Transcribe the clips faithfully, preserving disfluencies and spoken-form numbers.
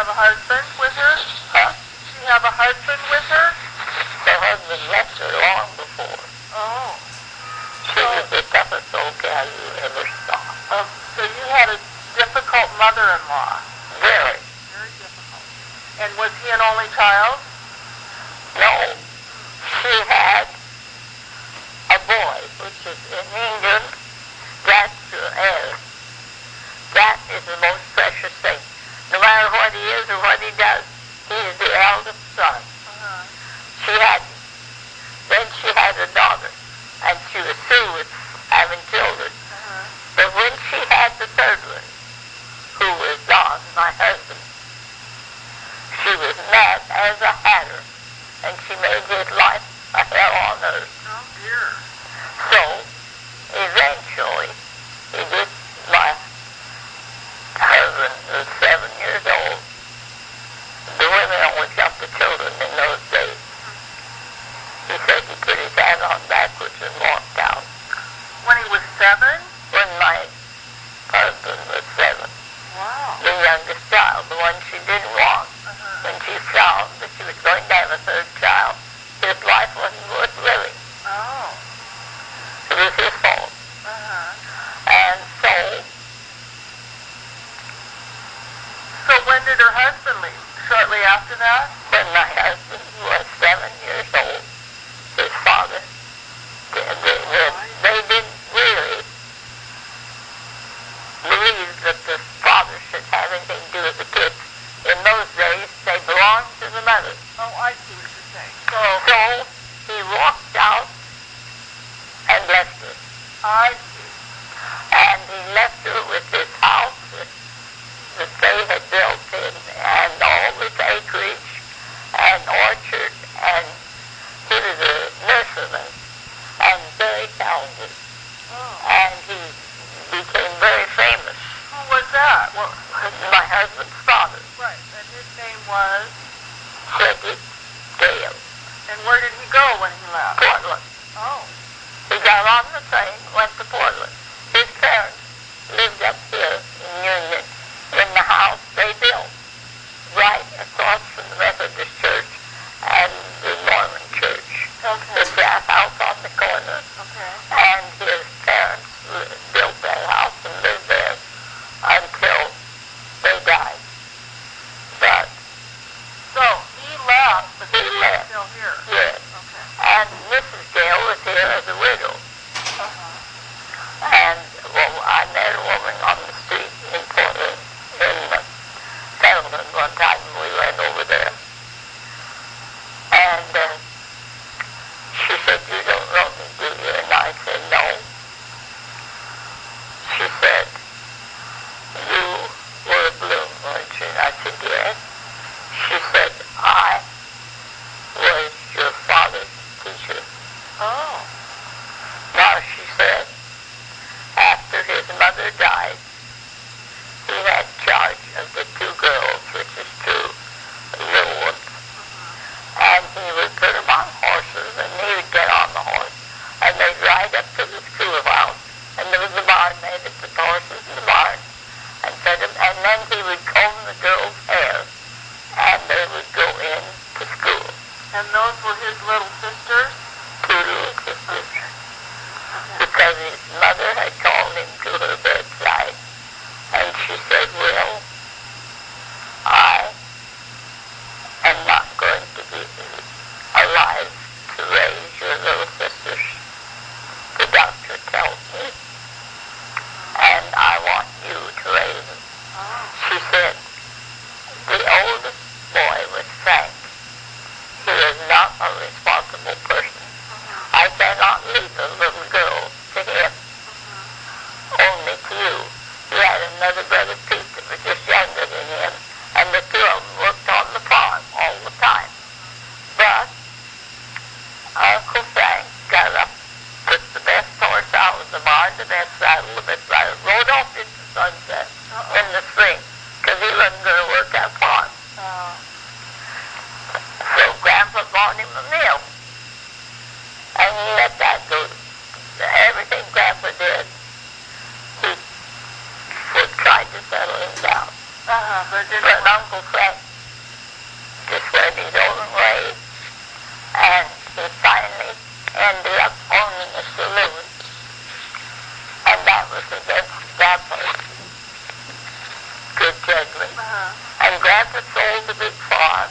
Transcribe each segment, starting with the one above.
have a husband with her? Huh? Did she have a husband with her? Her husband left her long before. Oh. She So, was the toughest old gal you ever saw. uh, so you had a difficult mother-in-law. Very. Very difficult. And was he an only child? No. She had a boy, which is in England, that's your heir. That is the most precious thing. No matter what he is or what he does, he is the eldest son. Uh-huh. She had, then she had a daughter, and she was through with having children. Uh-huh. But when she had the third one, who was Don, my husband, she was mad as a hatter, and she made his life a hell on earth. Oh, dear. So, eventually, he did, my husband was seven years old. The women only got the children in those days. He said he put his hat on backwards and walked out. When he was seven? When my husband was seven, Wow. the youngest child, the one she didn't want. Uh-huh. When she found that she was going to have a third child, his life wasn't worth living. Oh. It was his fault. Uh-huh. And so, So when did her husband leave? Shortly after that? when my husband was seven years old, his father, they, they, they, they didn't really believe that the father should have anything to do with the kids. In those days, they belonged to the mother. Oh, I see what you're saying. So, So, he walked out and left her. I see. And he left her with his house that, that they had built in, and all this acreage and orchard, and he was a nurseryman and very talented. Oh. And he became very famous. Who was that? Well, My husband's father, right. And his name was? Frederick Gale, And where did he go when he left? Portland. Oh. He got on the train, went to Portland. His parents lived up here in Union in the house they built right across from the Methodist Church and the Mormon Church. Okay. It's that house on the corner. Okay. And his parents li- built that house and lived there until they died. But So he left, but He he was left. still here. yes, Okay. and Missus Gale was here as a widow. Uh-huh. And well, I met a woman on the street in Portland, in uh, Pendleton one time, and we went over there. And uh, she said, "You don't know me, do you?" And I said, "No." She said, "You were a bloom, weren't you?" And I said, "Yes." She said, "I was your father's teacher." Oh. Now, she said, after his mother died, he had charge of the two girls, which is true, the little ones. And he would put them on horses, and he would get on the horse, and they'd ride up to the schoolhouse, and there was a barn there that put the horses in the barn, and fed them, and then he would comb the girls' hair, and they would go in to school. And those were his little sisters? Two little sisters. Okay. Because his mother had called him to her bedside, and she said, "Will, I am not going to be alive to raise your little sisters. The doctor tells me, and I want you to raise them." Oh. She said, "The oldest boy was Frank. He is not a responsible person. I cannot leave a little girl to him, only to you." He had another brother, Pete, that was just younger than him, and the two of them worked on the farm all the time. But Uncle Frank got up, took the best horse out of the barn, the best saddle, the best rider, rode off into sunset Uh-oh. in the spring, because he wasn't going to work that farm. Oh. So Grandpa bought him a mill, and he let that go. Everything Grandpa did, he would try to settle him down. Uh-huh, but it didn't But work. Uncle Frank just went his own way, and he finally ended up owning a saloon, and that was against Grandpa's good judgment. Uh-huh. And Grandpa sold the big farm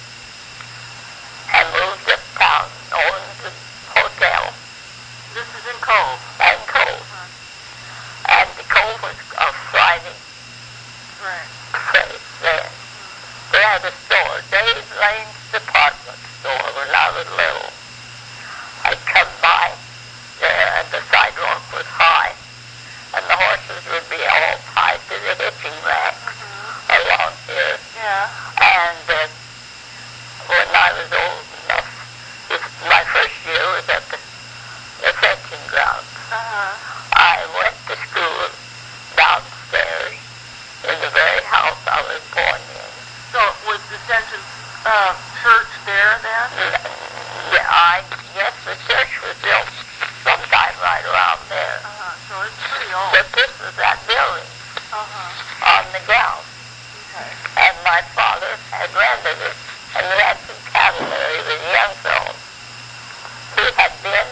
and moved uptown and owned the hotel This is in Cove. and Cove. Uh-huh. And the Cove was a thriving Right. place then. They had a store, Dave Lane's department store, when I was little. I'd come by there and the sidewalk was high, and the horses would be all tied to the hitching rack Uh-huh. along here. Yeah. And uh, when I was old enough, this, my first year was at the, the fencing grounds. Uh-huh. I went to school downstairs in the very house I was born in. So was the Ascension uh, Church there then? Yeah, I guess the church was built sometime right around there. Uh-huh. So it's pretty old. But this was that building Uh-huh. on the ground. Okay. And my father had rented it, and he had some cattle there. He was a young fellow. He had been,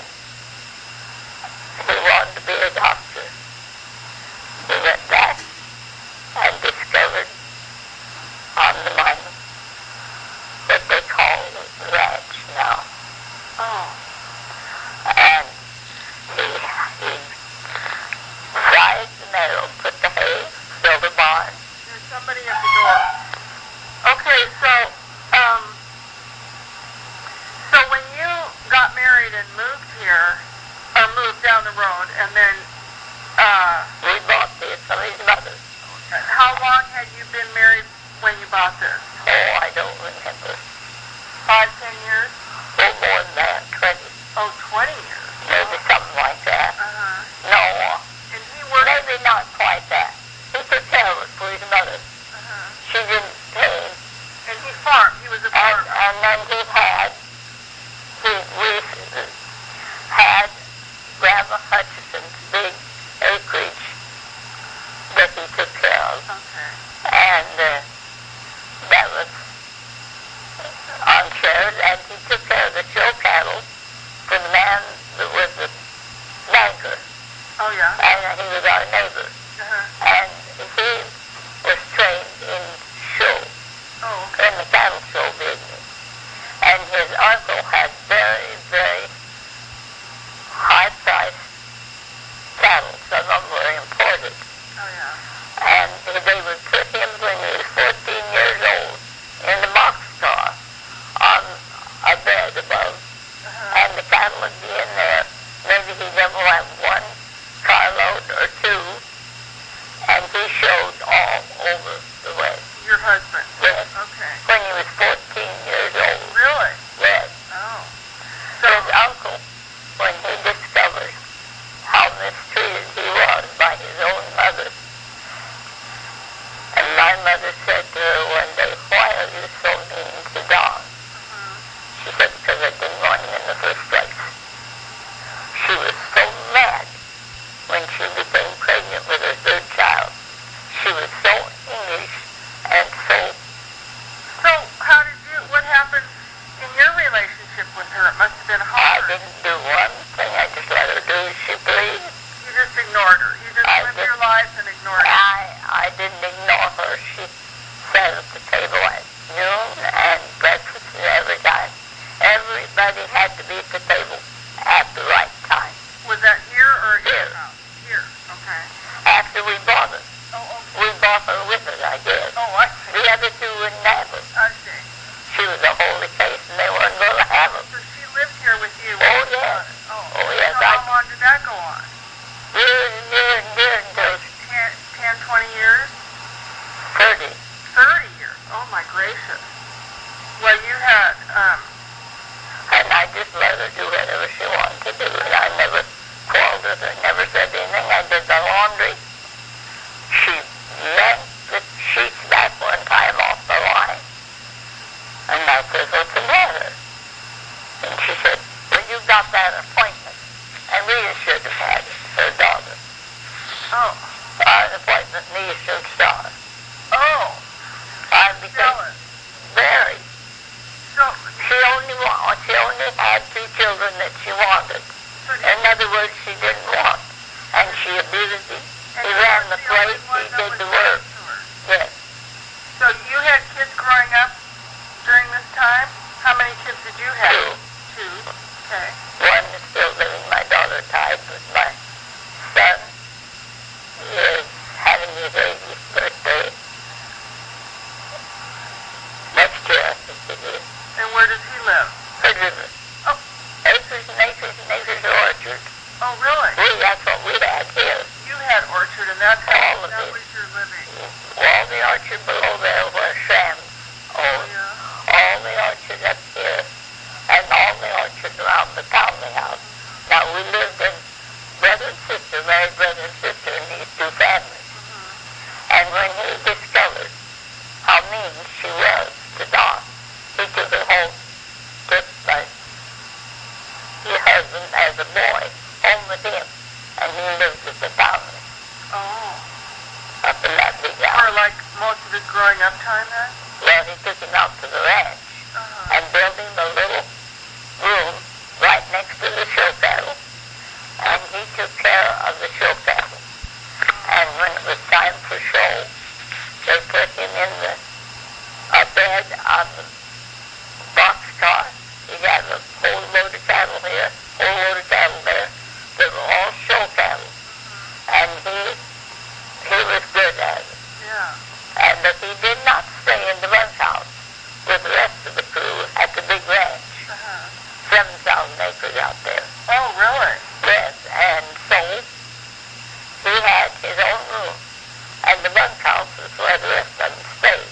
he wanted to be a doctor. He went back and discovered on the mine what they call the ranch now. Oh. And he, he fried the meadow, put the hay, built a barn. There's somebody at the door. Okay, so, um, so when you got married and moved here, or moved down the road, and then, uh, We bought this from his mother. how long had you been married when you bought this? Oh, I don't remember. Five, ten years? Oh, more than that, twenty, Oh, twenty years. maybe something like that. Uh-huh. No, And he worked, maybe not quite that. He took care of it for his mother. uh-huh. She didn't pay him. And he farmed. He was a And, farmer. and then he had, he, we had Grandma Hutchison's big acreage that he took care of. Okay. And uh, that was on shares, and he took care of the show cattle for the man that was the banker, Oh, yeah. and he was our neighbor. Uh-huh. And he was trained in show, Oh, okay. in the cattle show business. And his uncle had very, very high-priced cattle. Some of them were imported. Oh, yeah. And they would put him when he was fourteen years old in the boxcar on a bed above, Uh-huh. and the cattle would be in there. Maybe he never had one carload or two, and he showed all over the West. Your husband. Yes, Okay. when he was fourteen years old. Really? Yes. Oh. So his uncle, when he discovered how mistreated he was by his own mother, and my mother said to her one day, "Why are you so mean to Don?" Uh-huh. She said, "Because I didn't want him in the first place." She was so mad when she became pregnant with her third child. She was so English and so, So, how did you, what happened in your relationship with her? It must have been I hard. didn't do one thing. I just let her do as she pleased. You just ignored her. You just I lived just- your life and ignored her. I, I didn't ignore her. She sat at the table at noon and breakfast and every time. Everybody had to be at the table at the right time. Was that here or at your Here. house? Here. Okay. After we bought her. Oh, okay. We bought her with us, I guess. Oh, I see. The other two wouldn't have her. I see. She was a holy face and they weren't going to have her. So she lived here with you. Oh, when you yes. bought it. Oh, Oh, yes, So I- how long did that go on? Years and years and years until Ten, ten, twenty years? thirty. Thirty years. Oh, my gracious. Well, you had, um, And I just let her do whatever she wanted to do. And I never quarreled with her, never said anything. I did the laundry. She yanked the sheets back one time off the line. And I said, "What's the matter?" And she said, "Well, you got that appointment." And Rita should have had it, her daughter. oh, An appointment in the Eastern Star. oh, because she didn't want. And she abused him. And He you ran were the the only place, one he that did was the married work. to her. Yes. So you had kids growing up during this time? How many kids did you have? Two. Two. Okay. One is still living. My daughter died, but my son is having his eightieth birthday next year, I think it is. And where does he live? Hood River. Oh. Acres and acres and acres of orchard. Oh, really? We, that's what we had here. You had orchard, and that's All how of that it. was your living. All the orchard below there were Shams. Oh, Oh, yeah. all the orchard up here, and all the orchard around the Townley house. Now, we lived in brother and sister, married brother and sister in these two families. Mm-hmm. And when he discovered how mean she was to Don, he took her home, took my your husband as a boy home with him, and he lived with the family Oh. up in that big For house. like most of his growing up time then? Well, he took him out to the ranch Uh-huh. and built him a little room right next to the show cattle, and he took care of the show cattle. And when it was time for show, they put him in the a bed on the boxcar. He had a whole load of cattle here, whole load of cattle there. They were all show cattle, and he he was good at it. Yeah. And but he did not stay in the bunkhouse with the rest of the crew at the big ranch, Uh-huh. seven thousand acres out there. Oh, really? Yes, and so he had his own room, and the bunkhouse was where the rest of them stayed.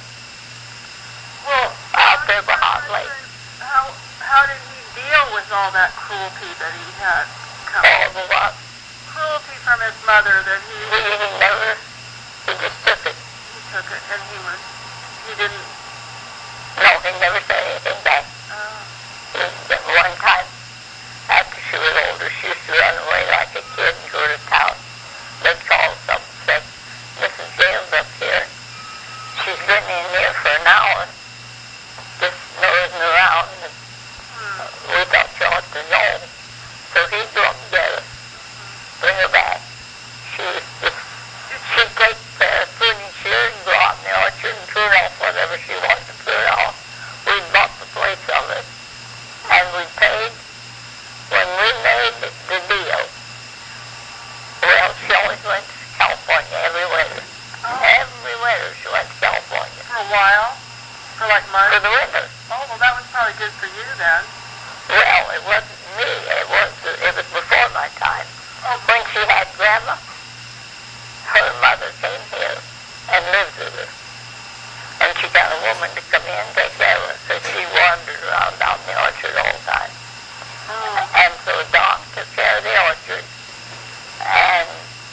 Well, Out there behind Lake. How how did he deal with all that cruelty that he had All coming? the while, Cruelty from his mother that he he, he never, he just took it. he took it and he was he didn't. No, he never said anything back. Uh, He, one time, after she was older, she used to run away like a kid and go to town. They'd call something and say, Missus Gale's up here. She's been in here for an hour, just nosing around, and hmm. we thought she ought to know. So he'd go up and get her, bring her back. She was just, she'd take the pruning shears and go out in the orchard and prune off whatever she wanted to prune off. We'd bought the place of it, and we paid when we made the deal. Well, she always went to California every winter. Oh, Every winter she went to California. for a while, for like For months. the winter. Oh, well, that was probably good for you then. Well, it wasn't me. It was it was before my time. Oh, When she had Grandma, her mother came here and lived with her. And she got a woman to come in and take care of her, because she wandered around down the orchard all the time. oh, And so Don took care of the orchard. And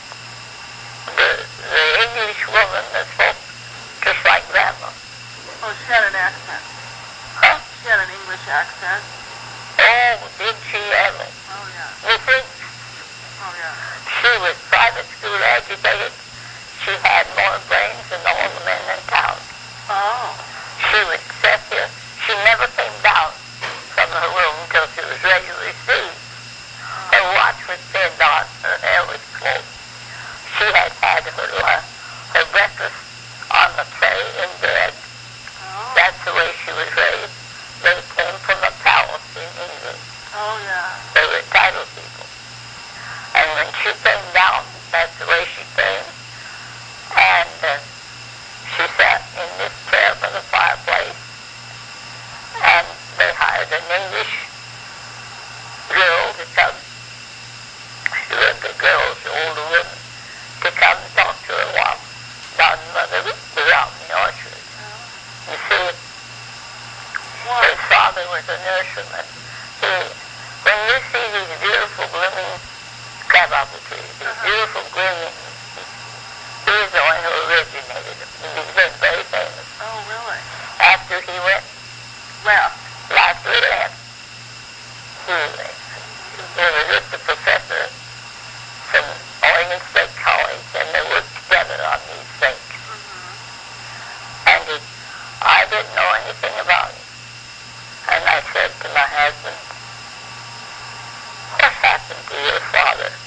the, the English woman that spoke just like Grandma. oh, she had an accent. Huh? She had an English accent. Oh, did she ever? Oh, yeah. You think Oh, yeah. she was private school educated? She had more brains than all the men in town. Oh, She would sit here. She never came down from her room until she was ready to receive. Her watch was pinned on, her hair was combed. She had had her, uh, her breakfast on the tray in bed. oh, That's the way she was raised. They came from a palace in England. oh, yeah. They were title people. And when she came down, that's the way she came. And uh, she sat in this chair by the fireplace. And they hired an English girl to come. She was the girls, the older women, to come and talk to her while Godmother was out in the orchard. You see, What? his father was a nurseryman. He, when you see these beautiful blooming crab apple trees, these Uh-huh. beautiful green, he was the one who originated them. He became very famous. Oh, really? After he went, Left. after he left, he, he was just a professor from Oregon State College, and they worked together on these things. Mm-hmm. And he, I didn't know anything about it. And I said to my husband, what happened to your father?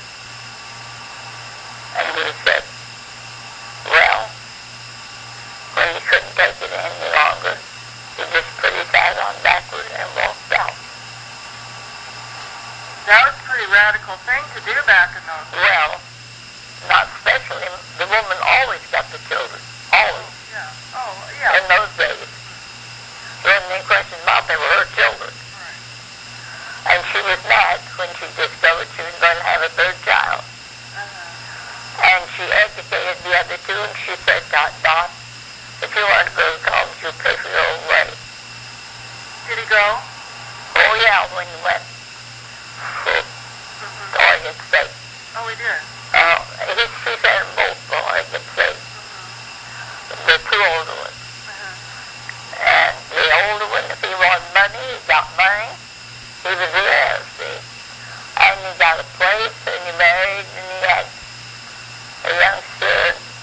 radical thing to do back in those days. Well, not especially. The woman always got the children. Always. Yeah. Oh, yeah. In those days. There wasn't any question about they were her children. Right. And she was mad when she discovered she was going to have a third child. Uh-huh. And she educated the other two, and she said, Dot, Dot, if you want to go to college, you'll pay for your own way. Did he go? Oh, yeah, when he went to mm-hmm. Oregon State. Oh, he did? Uh, he, she sent them both to Oregon State. Mm-hmm. The two older ones. Uh-huh. And the older one, if he wanted money, he got money. He was there, see. And he got a place, and he married, and he had a youngster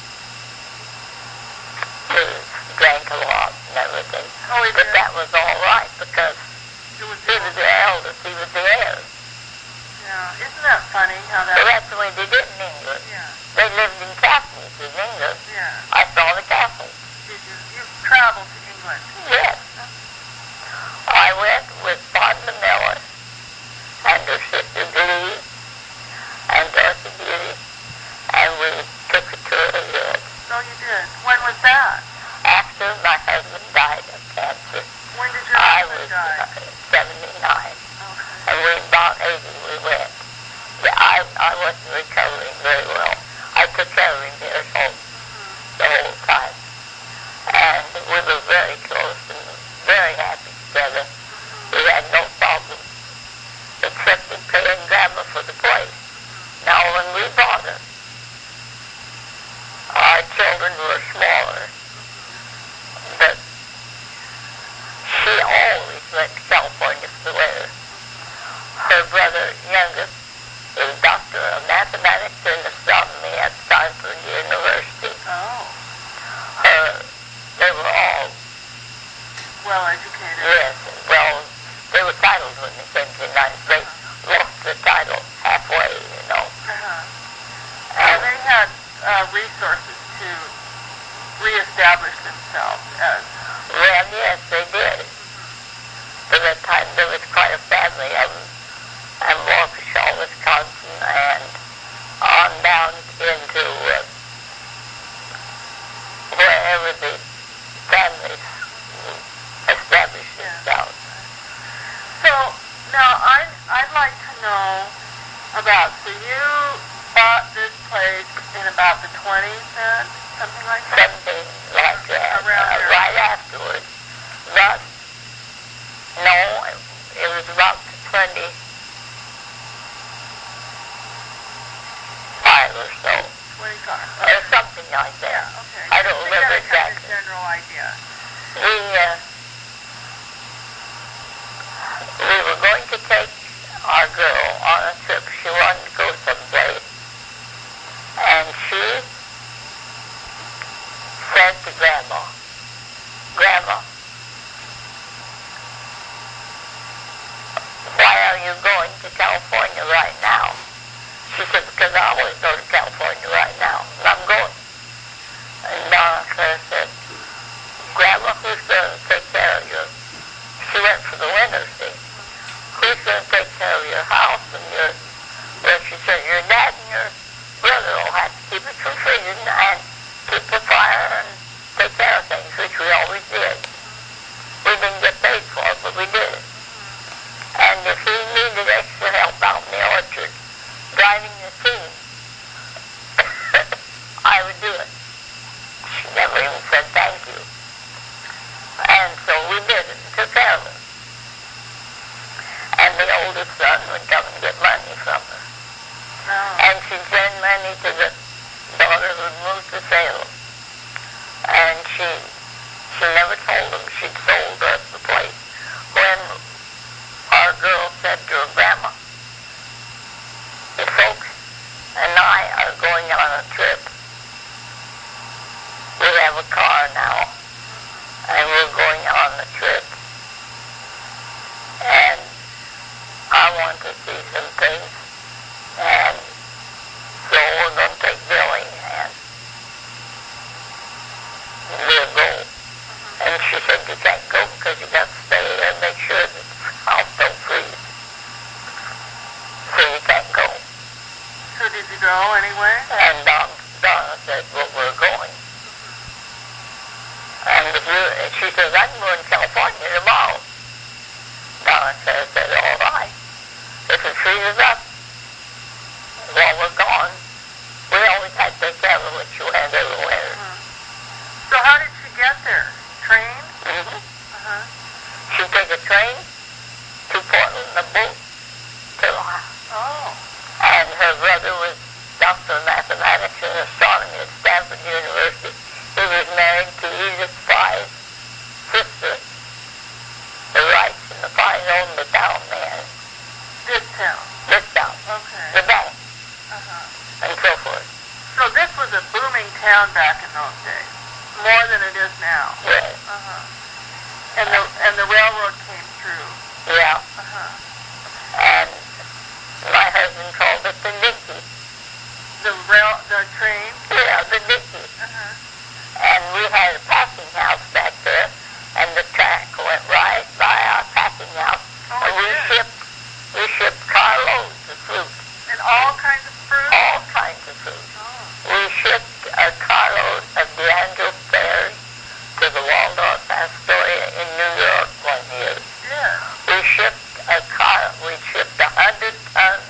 who drank a lot and everything. Oh, he but did? That was all right, because it was he was the eldest, he was the heir. Yeah, isn't that funny how that... So that's the way they did in England. Yeah. They lived in castles in England. Yeah. I saw the castles. Did you? You traveled to England? Yes. I went with Fonda Miller and her sister Glee and Dorothy Beauty, and we took a tour of Europe. Oh, you did? When was that? After my husband died of cancer. When did your I husband was die? uh, seventy-nine. Okay. And we about eighty we went. Yeah, I, I wasn't recovering very well. I took care of him here at home mm-hmm. the whole time. And we were very close and very happy together. Mm-hmm. We had no problem except in paying Grandma for the place. Mm-hmm. Now when we bought her, our children were smaller, mm-hmm. but she always went to California for the winter. Her brother, youngest, is a doctor of mathematics and astronomy at Stanford University. Oh. Her, they were all well educated. Yes, well, they were titled when they came to the United States. Uh-huh. Lost the title halfway, you know. Uh-huh. And they had uh, resources to reestablish themselves as... Well, yes, they did. By that time, there was quite a family of them. And Waukesha, Wisconsin, and on down into uh, wherever the families established themselves. So, now I'd, I'd like to know about, so you bought this place in about the twenties then? Something like that? Something like that. Around uh, there. right afterwards. But, no, it was about the twenty... or so. twenty-five. Okay. Or something like that. Yeah, okay. I don't remember I got exactly. a general idea. We, uh, we were going to take our girl on a trip. She wanted to go someplace. And she said to Grandma, Grandma, why are you going to California right now? She said, because I always go to California right now, and I'm going. And Donna Claire said, Grandma, who's going to take care of your... She went for the winter, see? Who's going to take care of your house and your... Well, she said, your dad and your brother will have to keep it from freezing and keep the fire and take care of things, which we always did. We didn't get paid for it, but we did it. And if he needed extra help out in the orchard, driving the team, I would do it. She never even said thank you. And so we did it and took care of her. And the oldest son would come and get money from her. Oh. And she'd send money to the daughter who'd moved to Salem. And she she never told him she'd sold us the place. When our girl said to her grandma, the folks and I are going on a trip. We have a car now, and we're going on a trip. And I want to see some things, and so we're going to take Billy, and we'll go. And she said, you can't go because you got to stay there and make sure that the house don't freeze. So you can't And if you, and she says, I can go in California tomorrow. Donna says, said, all right. If it freezes up while we're gone, we always had to take care of it when she went every winter. Mm-hmm. So how did she get there? Train? Mm-hmm. Uh-huh. She'd take a train to Portland, a boat to Ohio. Oh. And her brother was doctor of mathematics and astronomy at Stanford University. He was married to Edith Fry's sister, the Wrights, and the Fry's owned the town there. This town? This town. Okay. The bank. Uh-huh. And so forth. So this was a booming town back in those days, more than it is now. Yes. Uh-huh. And the and the railroad came through. Yeah. Uh-huh. And my husband called it the Nicky. The rail, the train. Yeah, the Nicky. Uh-huh. And we had a packing house back there, and the track went right by our packing house. Oh, and we it did. shipped we shipped carloads of fruit. And all kinds of fruit. All kinds of fruit. Oh. We shipped a carload of D'Angelo pears to the Waldorf Astoria in New York one year. Yeah. We shipped a car. We shipped a hundred tons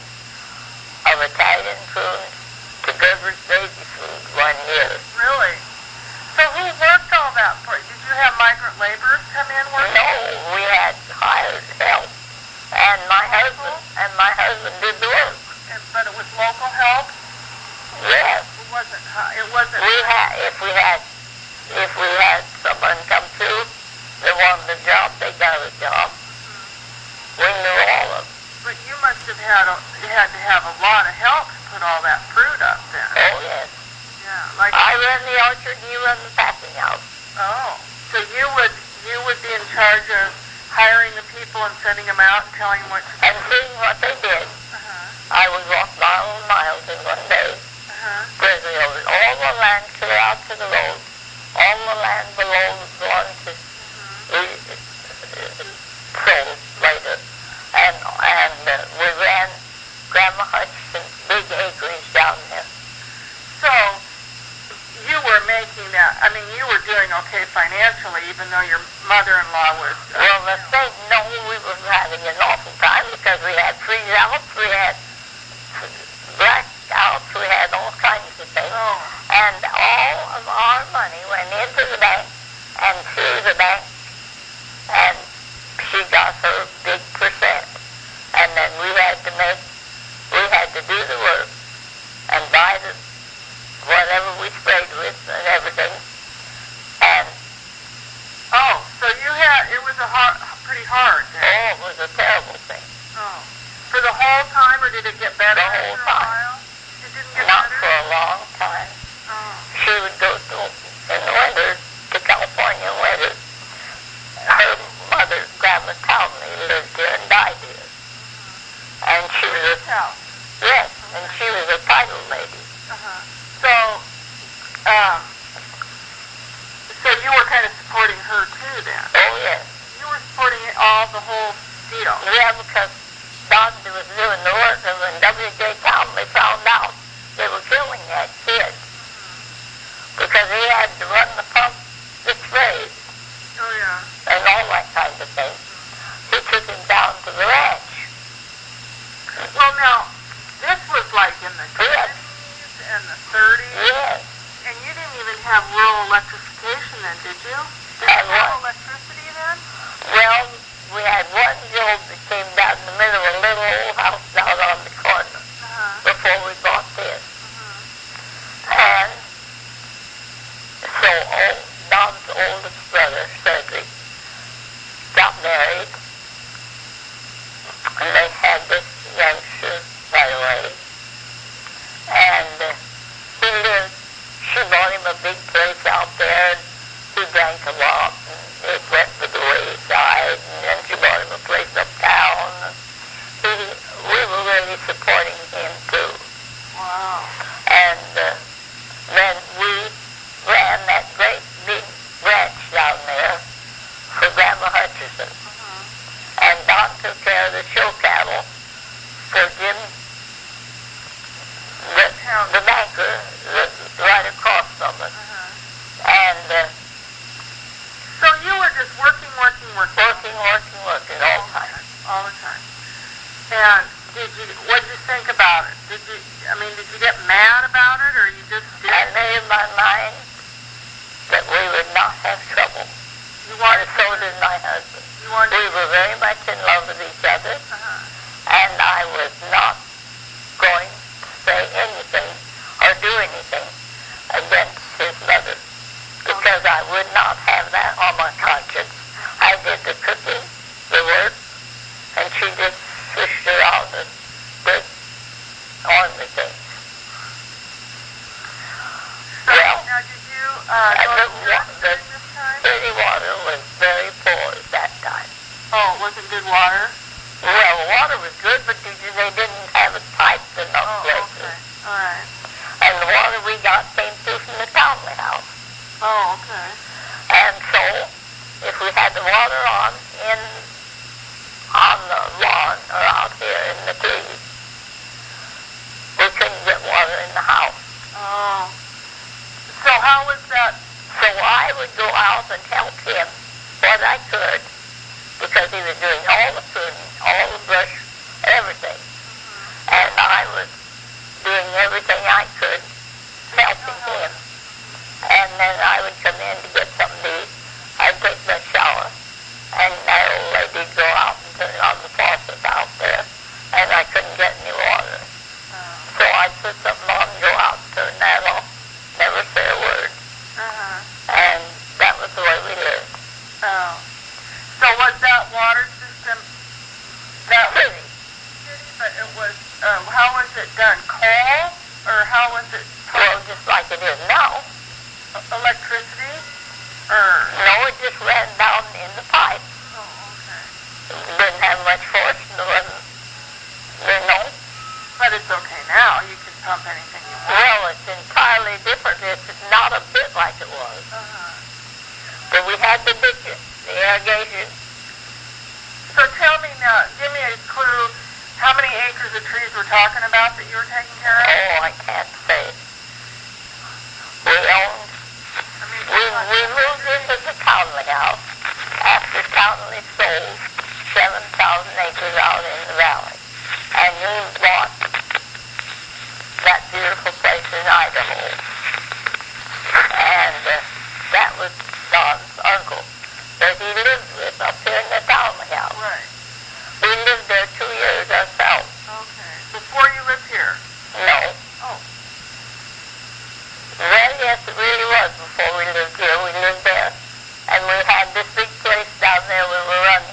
of Italian food to Gerber's Baby Food one year. Really? So who worked all that for you? Did you have migrant laborers come in working? No, we had hired help, and my husband and my husband did the work. And, but it was local help. Yes. It wasn't. hi- It wasn't. We had, if we had, if we had someone come through that wanted a job, they got a job. Mm-hmm. We knew all of them. But you must have had a, you had to have a lot of help to put all that fruit up then. Oh yes. Yeah. Like. I ran the orchard, and you run the packing house. Oh. So you would you would be in charge of hiring the people and sending them out and telling them what to do. And seeing what they did. Uh-huh. I would walk miles and miles in one day, Uh-huh. grazing over all the land clear out to the road, all the land below the going to we uh, sold later, and and uh, we ran Grandma Hutchinson's big acreage down there. So you were making that. I mean, you were doing okay financially, even though your mother-in-law was. Uh, Well, the state knew we were having an awful time because we had freeze outs, we had blackouts, we had all kinds of things. Oh. And all of our money went into the bank and through the bank, and she got her big percent. And then we had to make, we had to do the work and buy the whatever we sprayed with and everything. And Oh, so you had it was a hard, pretty hard. Then. oh, it was a terrible thing. Oh. For the whole time, or did it get better The whole after a time. while? It didn't get Not better. for a long time. Oh. She would go to, in the winter to California in winter. Her mother, Grandma Townley, lived here and died here. And she was a, House. yes, and she was a title lady. Uh-huh. So, um, so you were kind of supporting her too then. Oh, yes. You were supporting it all, the whole deal. Yeah, because Don was doing the work, and when W J Townley found out they were killing that kid, because he had to run the pump that sprayed Oh yeah. and all that kind of thing, he took him down to the ranch. Well, now this was like in the Yes. twenties and the thirties, Yes. and you didn't even have rural electrification then, did you? Did Had you have what? electricity then? Well, we had one job that came down in the middle of a little old house down on the corner Uh-huh. before we bought this. Uh-huh. And so old, Don's oldest brother, Cedric, got married, and they had this youngster right away. And uh, he lived, she bought him a big place out there, and he drank a lot, and it went to the wayside, and then she bought him a place uptown. He, we were really supporting him too. Wow. And uh, then we ran that great big ranch down there for Grandma Hutchison. Uh-huh. And Don took care of the show cattle for Jim, the, the banker, the, right across from us. Uh-huh. And uh, working. Working, working, working all the time. All the time. And did you, what did you think about it? Did you, I mean, did you get mad about it, or you just did? I made in my mind that we would not have trouble. You wanted And so to, did my husband. you wanted We were very much in love with each other, uh-huh. and I was not going to say anything or do anything against his mother, because I would not have that on my conscience. I did the cooking, the work, and she just swished her out and did ordinary things. So, Well, now did you uh, and go the, to wa- church the during this time? city water was very poor at that time. Oh, it wasn't good water? Well, the water was good, but they they didn't have it piped in those Oh, places. okay. All right. And the water we got came through from the Townley house. Oh, okay. And so, if we had the water on in on the lawn or out here in the trees, we couldn't get water in the house. Oh. So how was that? So I would go out and help him what I could, because he was doing all the pruning, all the brush, everything. And I was doing everything I could, helping him. And then I would come in to get something to eat. I'd take my shower, and that old lady'd go out and turn on the faucet out there, and I couldn't get any water. So I'd put something on and go out and turn that off, never say a word. Uh-huh. And that was the way we lived. Oh. So was that water system that was City. city, but it was, um, how was it done? Coal? Or how was it? Well, just like it is now. Electricity? Or? No, it just ran down in the pipe. Oh, okay. Didn't have much force, and there wasn't, you know. But it's okay now. You can pump anything you want. Well, it's entirely different. It's not a bit like it was. Uh-huh. But we had the ditches, the irrigation. So tell me now, give me a clue, how many acres of trees we're talking about that you were taking care of? Oh, I can't say. We owned, I mean, we, we moved into the Townley house after Townley sold seven thousand acres out in the valley. And we bought that beautiful place in Idaho. And uh, that was Don's uncle that he lived with up here in the Townley house. Right. We lived there two years ourselves. Okay. Before you lived here? No. Oh. Well, yes, it really was before we lived here. We lived there. And we had this big place down there we were running.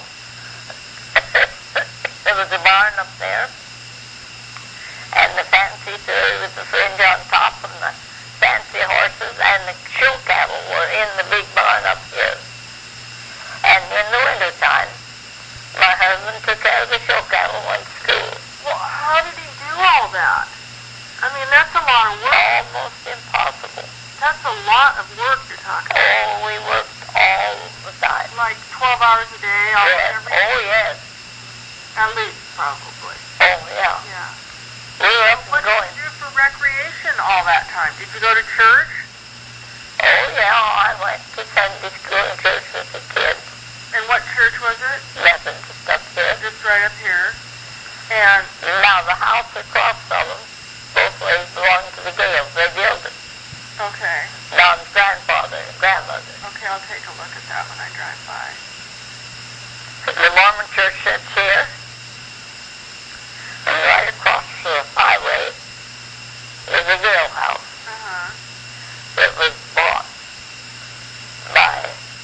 There was a barn up there. And the fancy third with the fringe on top and the fancy horses and the show cattle were in the big barn up here. And in the wintertime, my husband took care of the show cattle and went to school. Well, how did he do all that? I mean, that's a lot of work. Almost impossible. That's a lot of work you're talking about. Oh, we worked all the time. Like twelve hours a day, all Yes. every Oh, yes. At least, probably. Oh, yeah. Yeah. We were up What and did going. you do for recreation all that time? Did you go to church? Oh, yeah. I went to Sunday school and church with the kids. And what church was it? Methodist up here. Just right up here. And, Now, the house across from them, both ways belonged to the Gales. They built it. okay. Don's grandfather and grandmother. Okay, I'll take a look at that when I drive by. The Mormon church sits here. And right across the highway is the Gale house Uh-huh. that was bought by,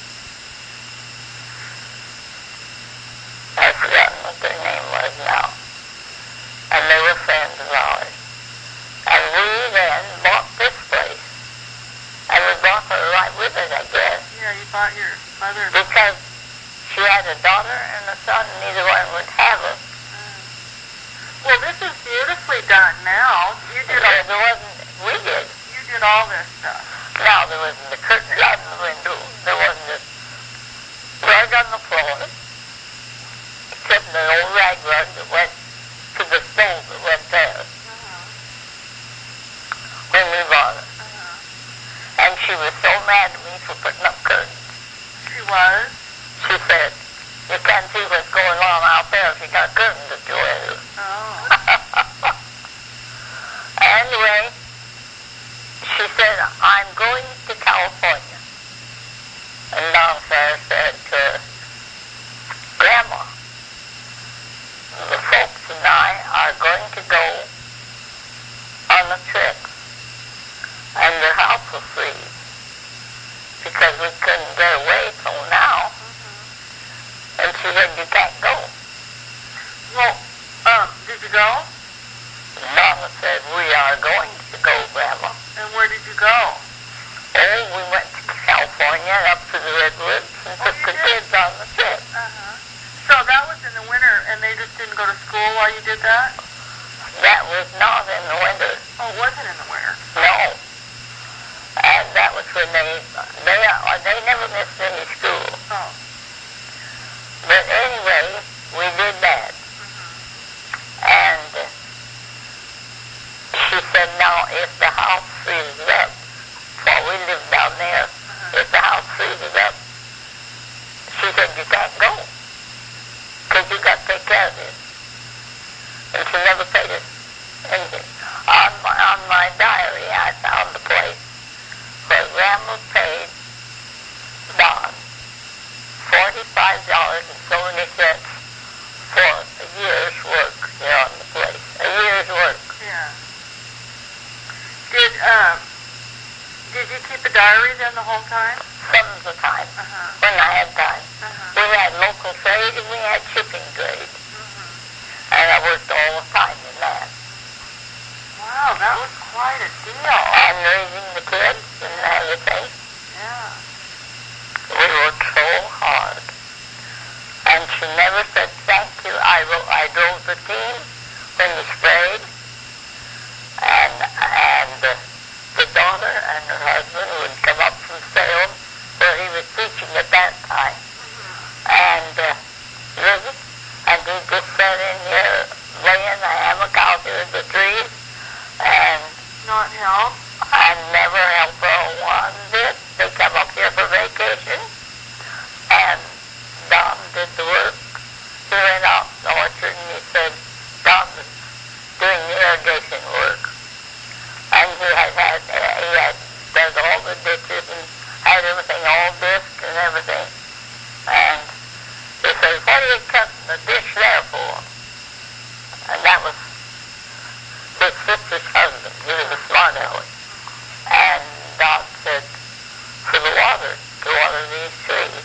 I've forgotten what their name was now. And they were friends of ours. And we then bought this place. And we brought her right with us, I guess, Yeah, you bought your mother. because she had a daughter and a son, and neither one would have her. Well, this is beautifully done now. You did all, There, there wasn't, we did. you did all this stuff. Now, there wasn't the curtains on the window. There wasn't a rug on the floor, except an old rag rug that went to the stove that went there Uh-huh. when we bought it. Uh-huh. And she was so mad at me for putting up curtains. She was? She said, You can't see what's going on out there if you got curtains at your window. Oh. Anyway, she said, I'm going to California. And Don Sarah said to her, Grandma, the folks and I are going to go on a trip. And your house will freeze. Because we couldn't get away till now. Mm-hmm. And she said, you can't go. Well, um, did you go? Mama said, we are going to go, Grandma. And where did you go? Oh, we went to California and up to the Redwoods and Oh, took you the did? kids on the trip. Uh-huh. So that was in the winter, and they just didn't go to school while you did that? That was not in the winter. Oh, it wasn't in the winter. No. And that was when they, they, uh, they never missed any school. Oh. But anyway, we did that. Mm-hmm. And she said, now, if the house freezes up, while we lived down there, Uh-huh. if the house freezes up, she said, you can't go. Because you got to take care of this. And she never paid us anything. On my, on my diary, I found the place where Grandma paid Don forty-five dollars and so many cents for a year's work here on the place. A year's work. Yeah. Did, um, did you keep a diary then the whole time? Some of the time, Uh-huh. when I had time. Uh-huh. We had local trade and we had shipping trade. Mm-hmm. And I worked all the time in that. Wow, that was quite a deal. And raising the kids and everything. Yeah. We worked so hard. And she never said thank you. I, wrote, I drove the team when we sprayed. And, and uh, the daughter and her husband would come up from Salem, where he was teaching at that time. Mm-hmm. And uh, visit. And he just sat in here laying the hammock out here in the trees. And Not help? I never helped her one bit. They come up here for vacation. And Don did the work. He went out in the orchard and he said, Don was doing the irrigation work. And he had had, uh, he had done all the ditches and had everything all disked and everything. And he said, what are you cutting the dish there for? And that was his sister's husband. He was a smart aleck. And Don said, for the water, to water these trees.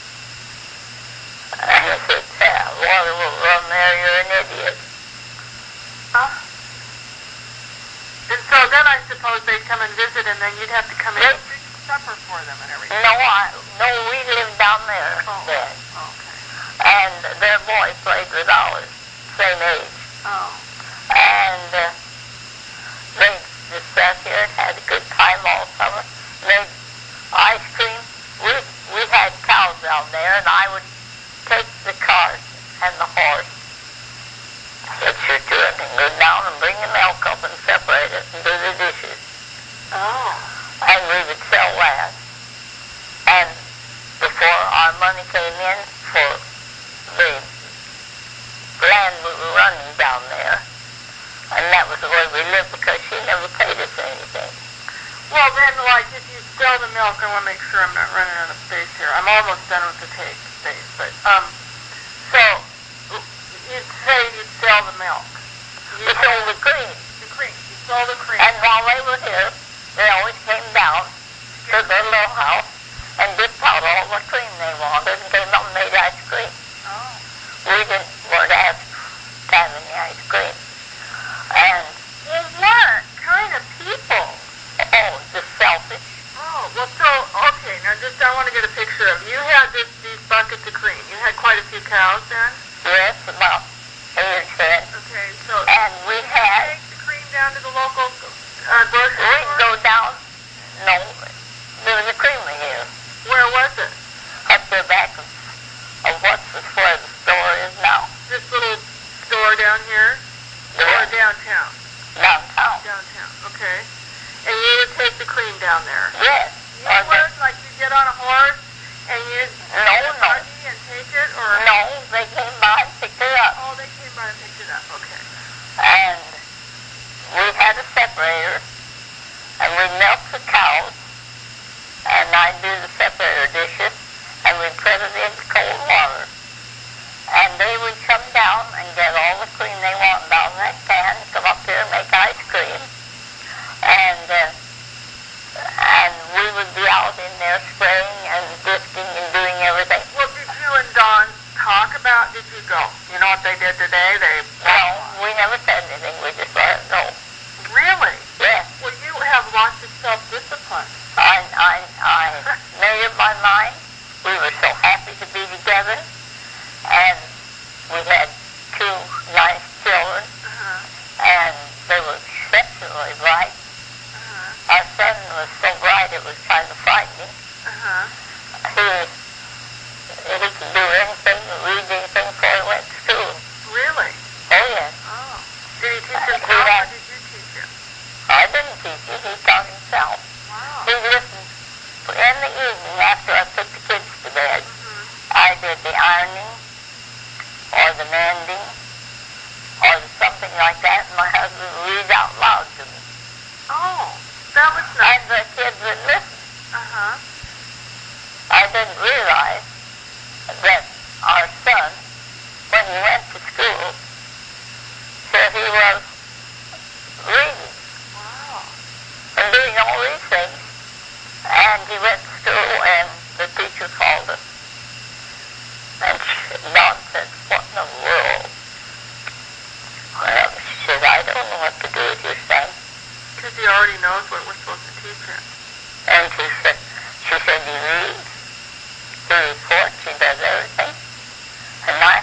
And he said, yeah, water will run there, you're an idiot. Huh? And so then I suppose they'd come and visit, and then you'd have to come in and fix supper for them and everything. No, I, no, we lived down there Oh, then. okay. And their boy played with ours, same age. Oh. And uh, they just sat here and had a good time all summer. Made ice cream. We we had cows down there, and I would take the cart and the horse, hitch her to it, and go down and bring the milk up and separate it and do the dishes. Oh. And we would sell that. And before our money came in for the land we were running down there, and that was the way we lived because she never paid us anything. Well, then, like, if you sell the milk, I want to make sure I'm not running out of space here. I'm almost done with the tape space, but, um, so, you'd say you'd sell the milk. We sold the cream. The cream. You sold the cream. And while they were here, they always came down to their little house and dipped out all the cream they wanted and came up and made ice cream. Oh. We didn't weren't asked to have any ice cream. And, Well, what kind of people? oh, just selfish. Oh, well, so, okay, now just I want to get a picture of, you had this, these buckets of cream. You had quite a few cows then? Yes, about eight or ten. Okay, so And we you had, take the cream down to the local uh, grocery we'd store? go down, no, there was a creamery here, Where was it? up the back of, of what's the, where the store is now. This little store down here? Or Yeah. downtown? Downtown. Downtown, okay. And you would take the cream down there? Yes. You Or would, like, you get on a horse and you No, get a no. buggy and take it, or? No, did you go? You know what they did today? They No, we never said anything. We just let it go. Really? Yes. Well, you have lots of self-discipline. I, I, I made up my mind. We were so happy to be together. And we had two nice children. Uh-huh. And they were exceptionally bright. Uh-huh. Our son was so bright it was kind of frightening. Uh-huh. He, he could do anything, read anything before he went to school. Really? Oh, yes. Oh. Did he teach Uh, himself he or had- did you teach him? I didn't teach him. He taught himself. Wow. He listened. In the evening, after I put the kids to bed, Mm-hmm. I did the ironing or the mending or something like that, and my husband would read out loud to me. Oh, that was And nice. the kids would listen. Uh-huh. I didn't realize that our son, when he went to school, said he was reading Wow. and doing all these things. And he went to school, and the teacher called us. And she, Dawn said, what in the world? Well, she said, I don't know what to do with your son. Because he already knows what we're supposed to teach him. And she said, she said, he reads, he reports, he does everything. And I,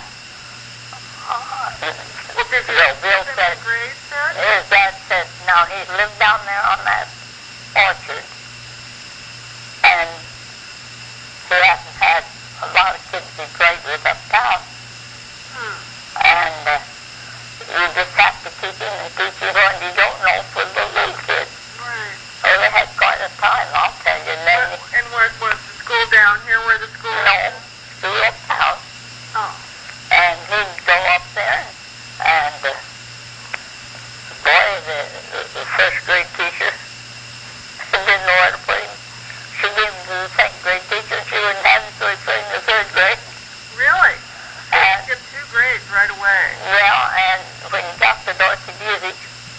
Well, did you Bill, Bill give him said, the grades then? his dad said, now he lived down there on that orchard, and he hasn't had a lot of kids he played with uptown, Hmm. and uh, you just have to teach him and teach him what you don't know for the little kids. Right. So they had quite a time, I'll tell you. And then, Where- and where was the school down here where the school no, is? school uptown, Oh. and he'd go up there, and uh, boy, the, the first grade teacher didn't know where to put him. She gave him to the second grade teacher, and she wouldn't have him, so he put him in the third grade. Really? So And, you get two grades right away. well, and when he got to Dorothy Music,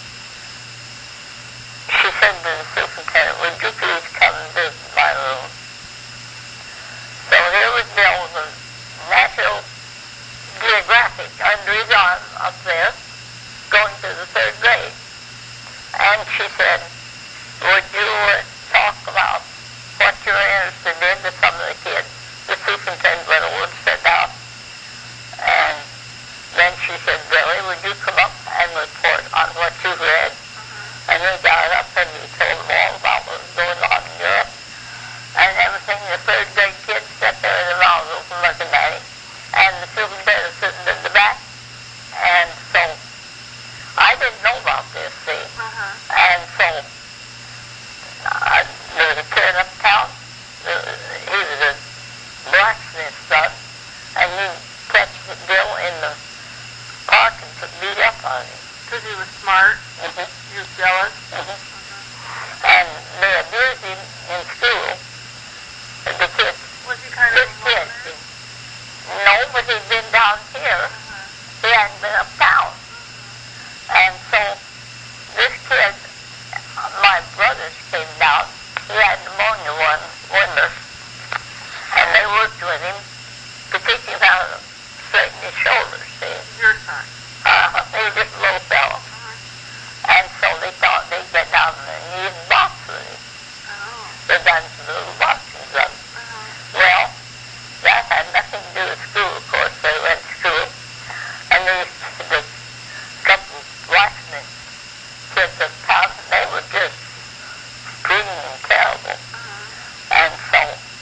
she said to the superintendent, would you please come and visit my room? So here was Bill with a National Geographic under his arm up there, going to the third grade. And she said, would you uh, talk about what you're interested in to some of the kids? The superintendent went over and sat down. And then she said, Billy, would you come up and report on what you've read? And he got up and he told them all about what was going on in Europe and everything. The third grade kids sat there with their mouths open looking at him. And the superintendent sitting in the back. And so I didn't know about this, see. Uh-huh. And so uh, there was a kid uptown. Uh, he was a blacksmith's son. And he'd catch Bill in the park and put beat up on him. Because he was smart. Mm-hmm. He was jealous. Mm-hmm. And they abused him in school. The kids. Was he kind of This kid. lonely? No, but he'd been down here. Uh-huh. He hadn't been uptown. And so this kid, my brothers came down. He had pneumonia one winter. And they worked with him to teach him how to straighten his shoulders, see. Your son. Uh, he was just a little fellow. Uh-huh. And so they thought they'd get down there and use box with him. Oh. They done some little boxing clubs. Uh-huh. Well, that had nothing to do with school, of course. They went to school. And these, the couple blacksmith kids of town, they were just screaming terrible. Uh-huh. And so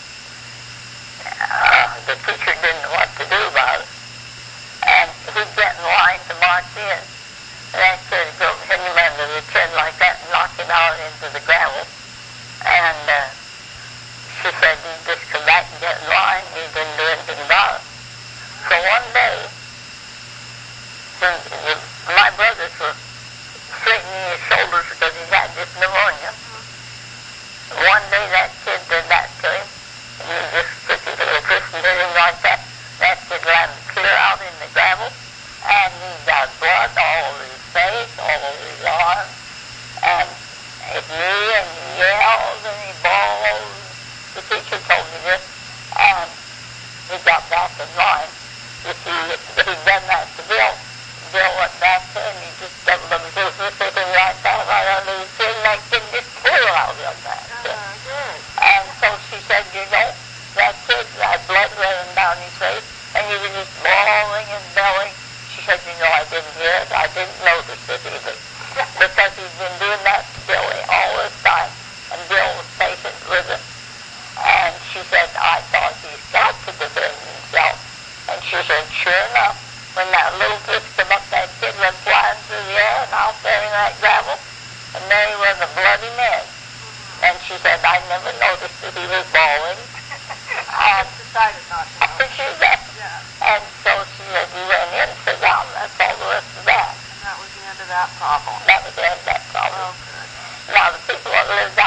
uh, the teacher didn't know what to do about it. And he'd get in line to march in. And that kid would go hit him under the chin like that and knock him out into the gravel. And uh, she said he'd just come back and get in line. He didn't do anything about it. So one day, he, he, my brothers were straightening his shoulders because he had this pneumonia. One day that kid did that to him. And he just took his little fist and hit him like that. That kid landed clear out in the gravel. And he got blood all over his face, all over his arms. And his knee, and he yelled, and he bawled. The teacher told me this. And he got back in line. You see, that kid had blood running down his face, and he was just bawling and belling. She said, you know, I didn't hear it. I didn't notice it either. Because he'd been doing that to Billy all this time, and Bill was patient with him. And she said, I thought he's got to defend himself. And she said, sure enough, when that little fish came up, that kid went flying through the air, and out there in that gravel, and there he was, a bloody mess. And she said, I never noticed that he was bawling. I just decided not to know. She said, Yeah. and so she said, he went in and sat down, and that's all the rest of that. And that was the end of that problem. That was the end of that problem. Oh, good. Now, the people that lived